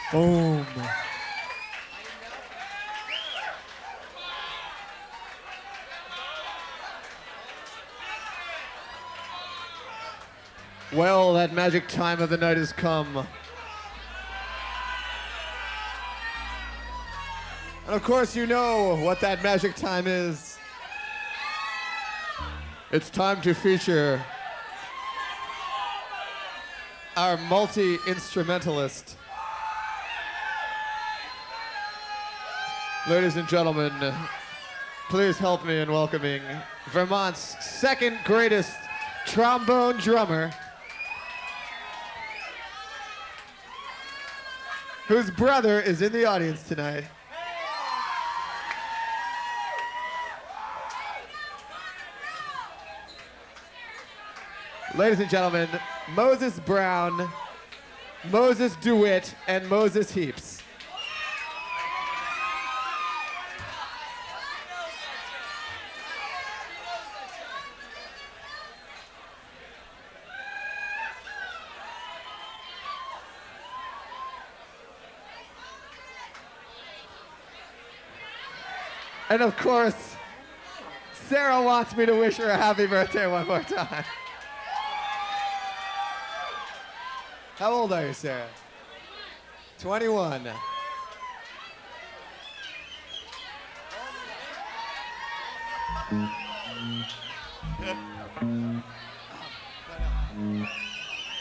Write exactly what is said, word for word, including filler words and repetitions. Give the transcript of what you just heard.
Boom. Well, that magic time of the night has come. And of course you know what that magic time is. It's time to feature our multi-instrumentalist. Ladies and gentlemen, please help me in welcoming Vermont's second greatest trombone drummer, whose brother is in the audience tonight. Ladies and gentlemen, Moses Brown, Moses DeWitt, and Moses Heaps. And of course, Sarah wants me to wish her a happy birthday one more time. How old are you, Sarah? twenty-one.